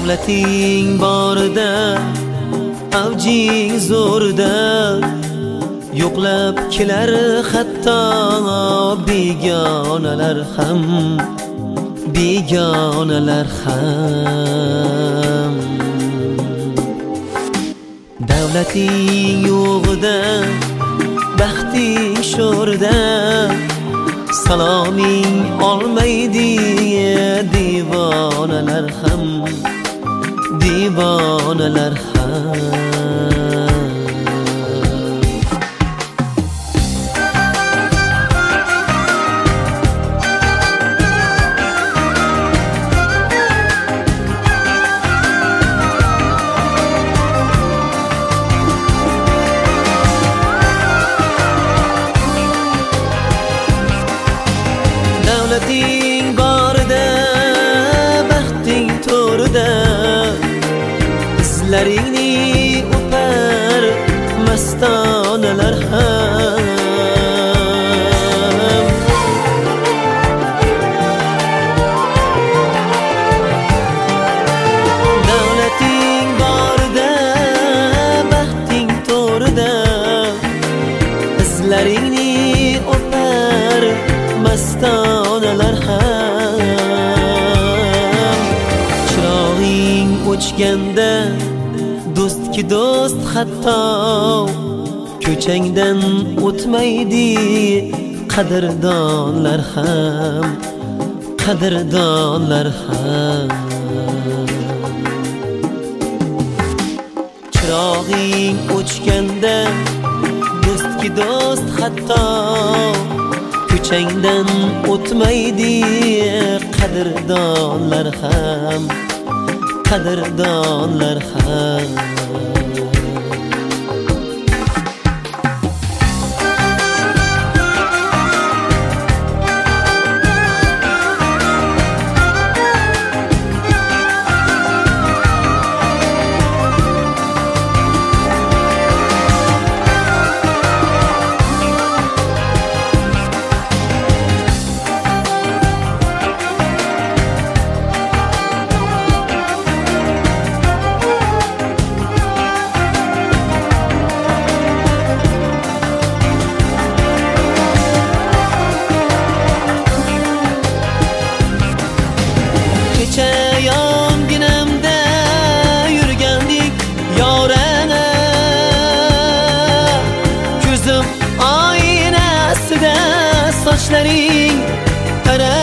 Davlating borida, avjing zo'rda, yo'qlab kelar hatto begonalar ham, begonalar ham. Davlating yo'g'ida, baxting sho'rda, saloming olmaydi divonalar ham, divonalar ham. Davlating borida, baxting to'rida, izlaringni o'par mastonalar ham. Davlating borida, baxting to'rida, izlaringni o'par mastonalar ham. Chirog'ing o'chganda, do'stki do'st hatto ko'changdan o'tmaydi qadrdonlar ham, qadrdonlar ham. Chirog'ing o'chganda, do'stki do'st hatto ko'changdan o'tmaydi qadrdonlar ham, qadrdonlar ham. Yonginamda yurgandik yorana, ko'zim oynasida sochlaring qara.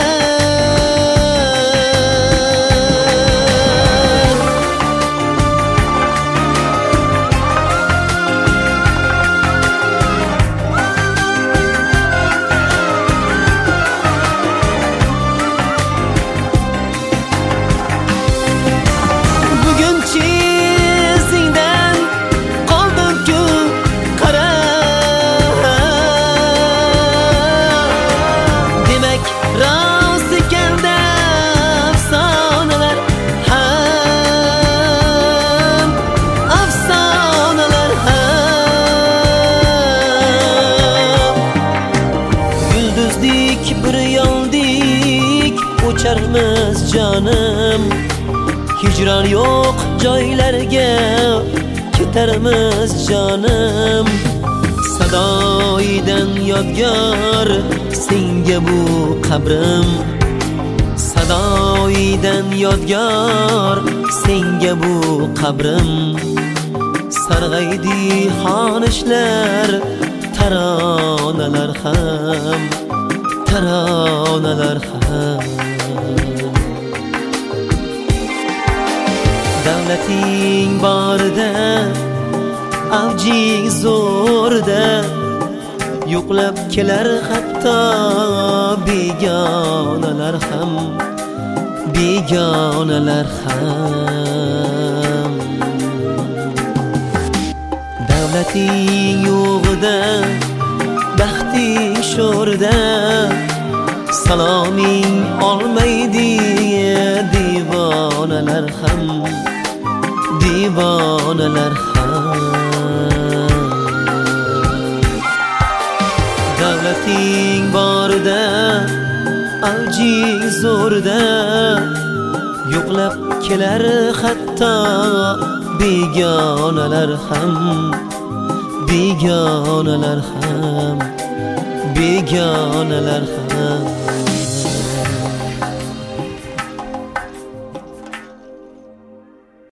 Bir yoldik uçarmiz canım, hicron yo'q joylarga ketarmiz canım. Sadoidan yodgor senga bu qabrim, sadoidan yodgor senga bu qabrim. Sarg'aydi xonishlar, taronalar ham, taronalar ham. Davlating borida, avjing zo'rda, yo'qlab kelar hatto begonalar ham, begonalar ham. Davlating yo'g'ida, baxting sho'rda, saloming olmaydi divonalar ham, divonalar ham. Davlating borida, avjing zo'rda, yo'qlab kelar hatto begonalar ham, begonalar ham, begonalar ham.